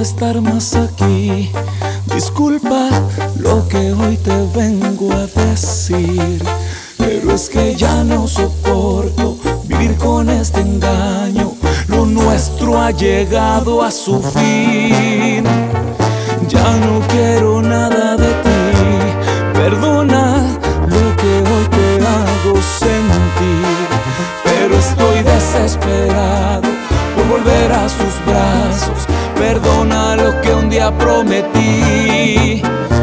estar más aquí. Disculpa lo que hoy te vengo a decir, pero es que ya no soporto vivir con este engaño. Lo nuestro ha llegado a su fin. Ya no quiero nada de ti. Perdona lo que hoy te hago sentir, pero estoy desesperado por volver a sus brazos. Perdona lo que un día prometí.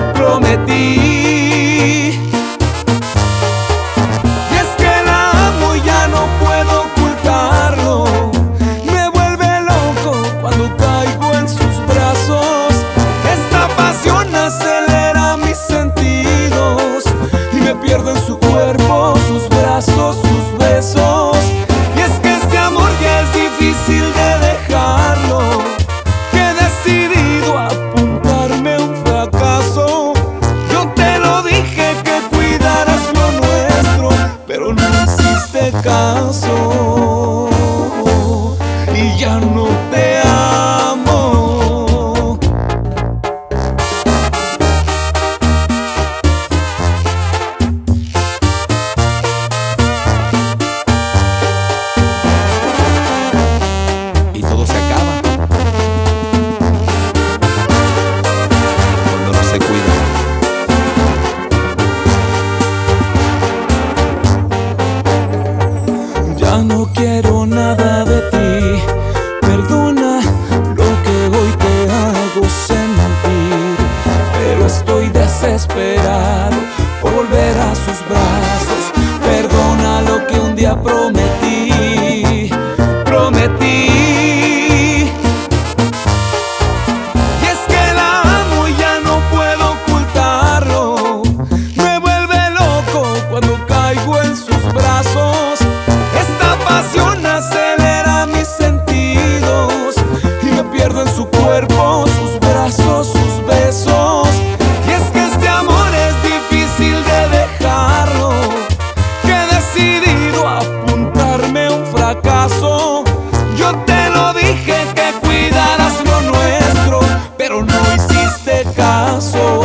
Y es que la amo y ya no puedo ocultarlo. Me vuelve loco cuando caigo en sus brazos. Esta pasión acelera mis sentidos y me pierdo en su cuerpo, sus brazos, sus besos. Y es que este amor ya es difícil de dejarlo. Caso y ya no te amo. Y todo se acaba cuando no se cuida. Ya no quiero nada de ti. Perdona lo que hoy te hago sentir, pero estoy desesperado por volver a sus brazos. Perdona lo que un día prometí. Y es que la amo y ya no puedo ocultarlo. Me vuelve loco cuando caigo en sus brazos. Esta pasión acelera mis sentidos y me pierdo en su cuerpo, sus brazos, sus besos. Y es que este amor es difícil de dejarlo, que he decidido apuntarme a un fracaso. Yo te lo dije que cuidaras lo nuestro, pero no hiciste caso.